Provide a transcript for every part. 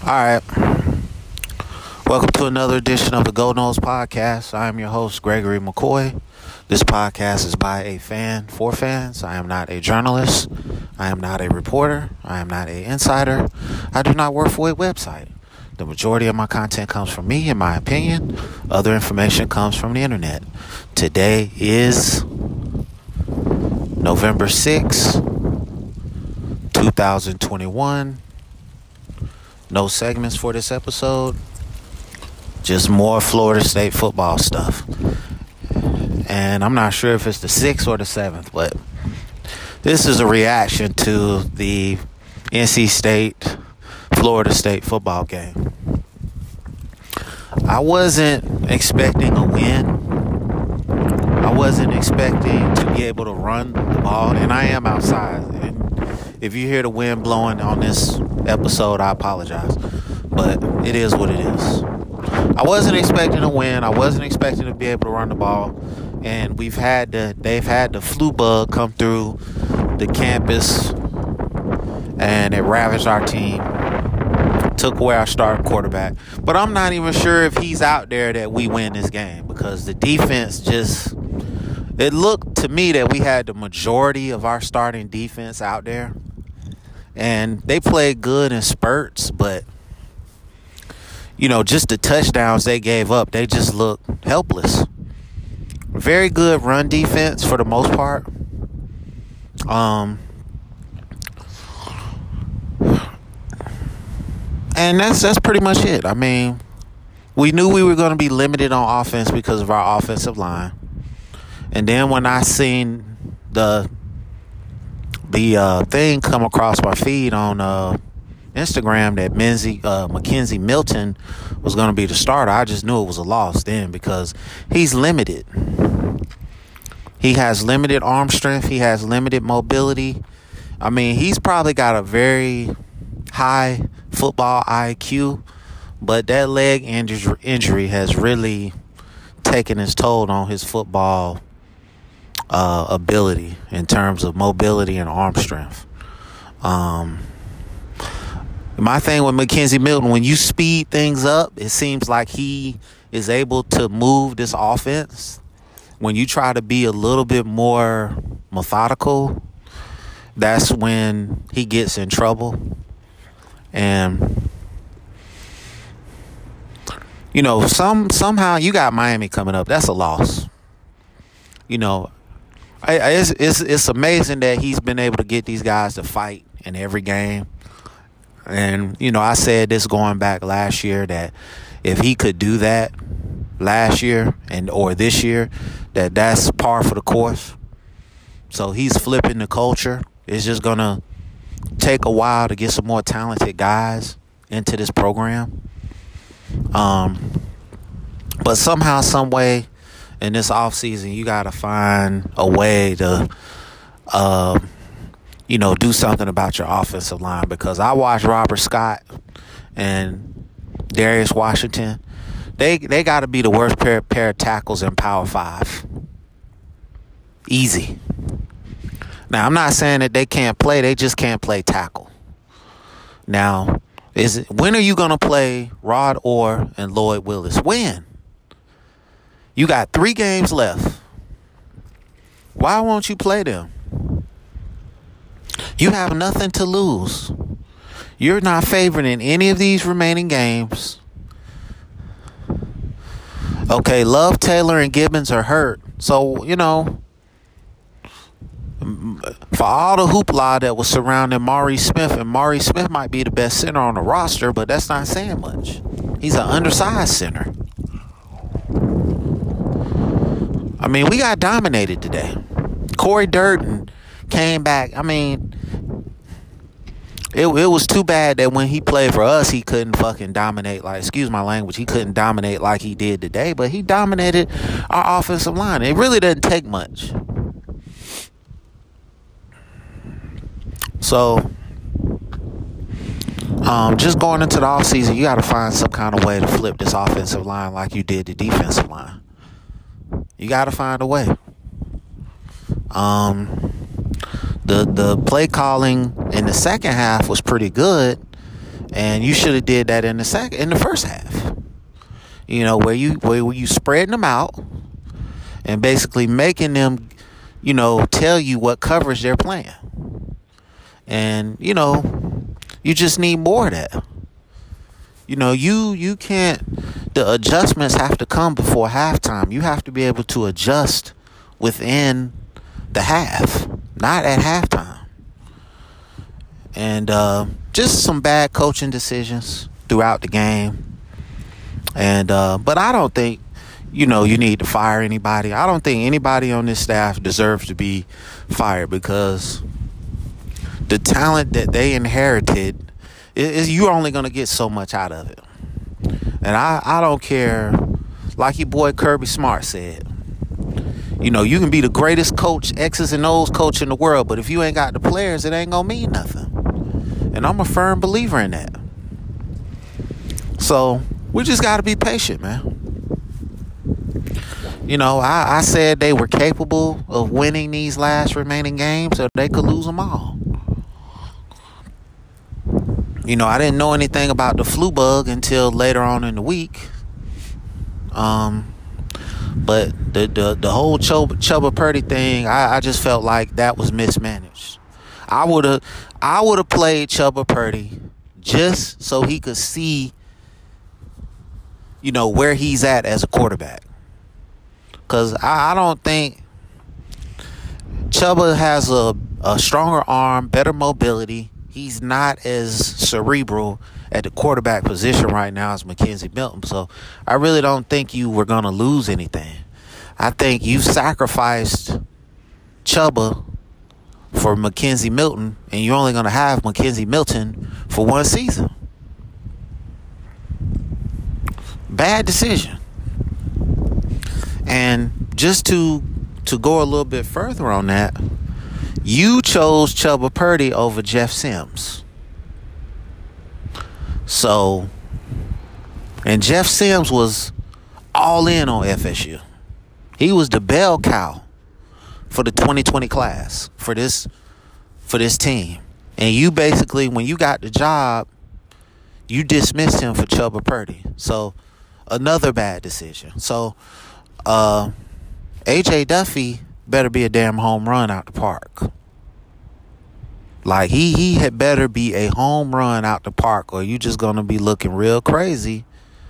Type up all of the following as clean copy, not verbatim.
All right. Welcome to another edition of the Go Noles podcast. I am your host, Gregory McCoy. This podcast is by a fan for fans. I am not a journalist. I am not a reporter. I am not an insider. I do not work for a website. The majority of my content comes from me, in my opinion. Other information comes from the internet. Today is November 6th, 2021. No segments for this episode. Just more Florida State football stuff. And I'm not sure if it's the 6th or the 7th, but this is a reaction to the NC State, Florida State football game. I wasn't expecting a win. I wasn't expecting to be able to run the ball, and I am outside. And if you hear the wind blowing on this episode, I apologize. But it is what it is. I wasn't expecting a win. I wasn't expecting to be able to run the ball. And they've had the flu bug come through the campus, and it ravaged our team. Took away our starting quarterback. But I'm not even sure if he's out there that we win this game, because the defense it looked to me that we had the majority of our starting defense out there. And they played good in spurts, but, just the touchdowns they gave up, they just looked helpless. Very good run defense for the most part. And that's pretty much it. I mean, we knew we were going to be limited on offense because of our offensive line. And then when I seen the thing come across my feed on Instagram that Mackenzie Milton was going to be the starter, I just knew it was a loss then, because he's limited. He has limited arm strength. He has limited mobility. I mean, he's probably got a very high football IQ, but that leg injury has really taken its toll on his football ability in terms of mobility and arm strength. My thing with Mackenzie Milton, when you speed things up, it seems like he is able to move this offense. When you try to be a little bit more methodical, that's when he gets in trouble. And somehow you got Miami coming up. That's a loss. It's amazing that he's been able to get these guys to fight in every game. And, I said this going back last year, that if he could do that last year or this year, that's par for the course. So he's flipping the culture. It's just going to take a while to get some more talented guys into this program. But somehow, some way, in this offseason, you got to find a way to, do something about your offensive line. Because I watched Robert Scott and Darius Washington. They got to be the worst pair of tackles in Power 5. Easy. Now, I'm not saying that they can't play. They just can't play tackle. Now, when are you going to play Rod Orr and Lloyd Willis? When? You got 3 games left. Why won't you play them? You have nothing to lose. You're not favored in any of these remaining games. Okay, Love, Taylor, and Gibbons are hurt. So, for all the hoopla that was surrounding Maurice Smith, and Maurice Smith might be the best center on the roster, but that's not saying much. He's an undersized center. I mean, we got dominated today. Corey Durden came back. I mean, it was too bad that when he played for us, he couldn't fucking dominate. Excuse my language, he couldn't dominate like he did today, but he dominated our offensive line. It really doesn't take much. So, just going into the offseason, you got to find some kind of way to flip this offensive line like you did the defensive line. You got to find a way. The play calling in the second half was pretty good, And you should have did that in the first half. Where you spreading them out and basically making them, tell you what coverage they're playing. And, you just need more of that. You can't, the adjustments have to come before halftime. You have to be able to adjust within the half, not at halftime. And just some bad coaching decisions throughout the game. And but I don't think, you need to fire anybody. I don't think anybody on this staff deserves to be fired, because the talent that they inherited is you're only going to get so much out of it. And I don't care, like your boy Kirby Smart said, you can be the greatest coach, X's and O's coach in the world, but if you ain't got the players, it ain't going to mean nothing. And I'm a firm believer in that. So we just got to be patient, man. I said they were capable of winning these last remaining games, or they could lose them all. I didn't know anything about the flu bug until later on in the week. But the whole Chubba Purdy thing, I just felt like that was mismanaged. I would have played Chubba Purdy just so he could see, where he's at as a quarterback. Because I don't think Chubba has a stronger arm, better mobility. He's not as cerebral at the quarterback position right now as McKenzie Milton. So I really don't think you were going to lose anything. I think you sacrificed Chubba for McKenzie Milton, and you're only going to have McKenzie Milton for one season. Bad decision. And just to go a little bit further on that, you chose Chubba Purdy over Jeff Sims. So, and Jeff Sims was all in on FSU. He was the bell cow for the 2020 class for this team. And you basically, when you got the job, you dismissed him for Chubba Purdy. So, another bad decision. So, AJ Duffy better be a damn home run out the park. Like, he had better be a home run out the park, or you just gonna be looking real crazy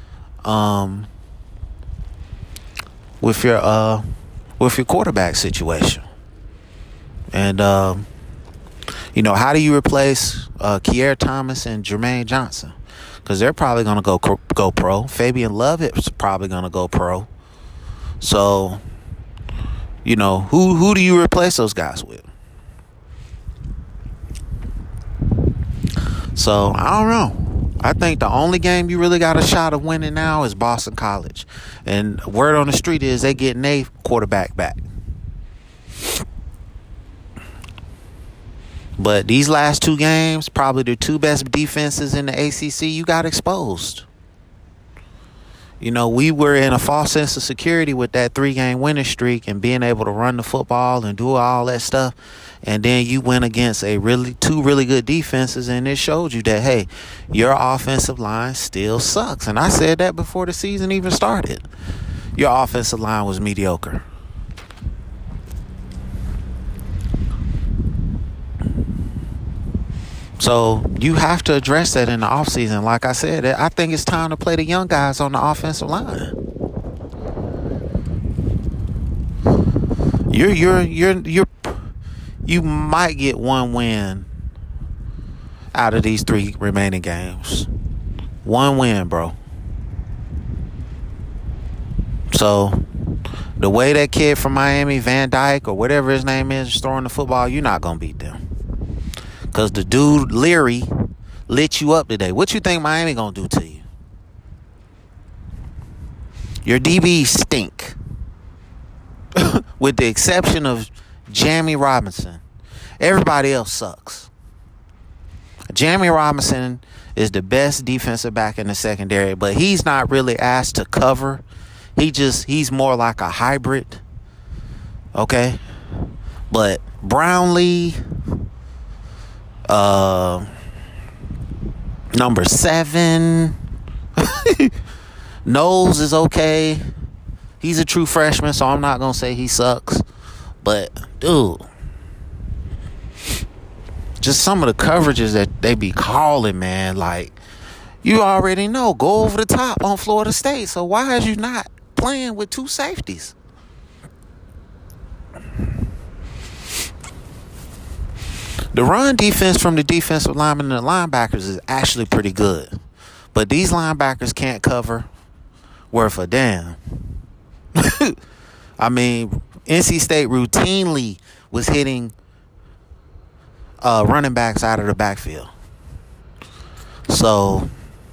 with your quarterback situation. And how do you replace Kier Thomas and Jermaine Johnson? Because they're probably gonna go pro. Fabian Lovett's probably gonna go pro. So, who do you replace those guys with? So, I don't know. I think the only game you really got a shot of winning now is Boston College. And word on the street is they getting their quarterback back. But these last two games, probably the two best defenses in the ACC, you got exposed. We were in a false sense of security with that 3-game winning streak and being able to run the football and do all that stuff. And then you went against two really good defenses, and it showed you that, hey, your offensive line still sucks. And I said that before the season even started. Your offensive line was mediocre. So you have to address that in the offseason. Like I said, I think it's time to play the young guys on the offensive line. You might get one win out of these 3 remaining games. One win, bro. So the way that kid from Miami, Van Dyke, or whatever his name is throwing the football, you're not going to beat them. Because the dude, Leary, lit you up today. What you think Miami going to do to you? Your DBs stink. With the exception of Jamie Robinson. Everybody else sucks. Jamie Robinson is the best defensive back in the secondary, but he's not really asked to cover. He's more like a hybrid. Okay? But Brownlee, Number 7, Knowles is okay. He's a true freshman, so I'm not going to say he sucks. But, dude, just some of the coverages that they be calling, man, like, you already know, go over the top on Florida State. So why is you not playing with 2 safeties? The run defense from the defensive linemen and the linebackers is actually pretty good. But these linebackers can't cover worth a damn. I mean, NC State routinely was hitting running backs out of the backfield. So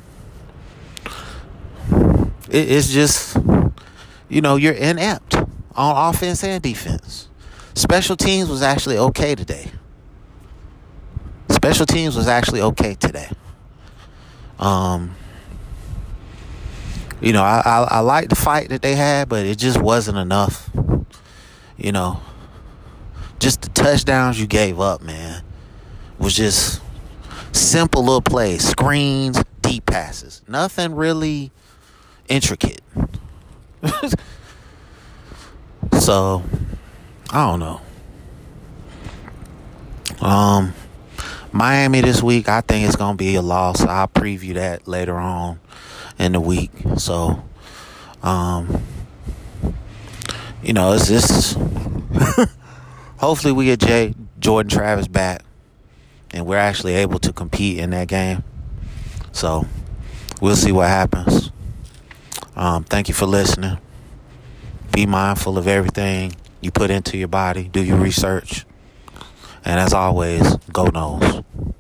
it's just, you're inept on offense and defense. Special teams was actually okay today. I like the fight that they had, but it just wasn't enough. Just the touchdowns you gave up, man, was just simple little plays, screens, deep passes. Nothing really intricate. So, I don't know. Miami this week, I think it's going to be a loss. I'll preview that later on in the week. So, it's just hopefully we get Jordan Travis back and we're actually able to compete in that game. So, we'll see what happens. Thank you for listening. Be mindful of everything you put into your body. Do your research. And as always, go Noles.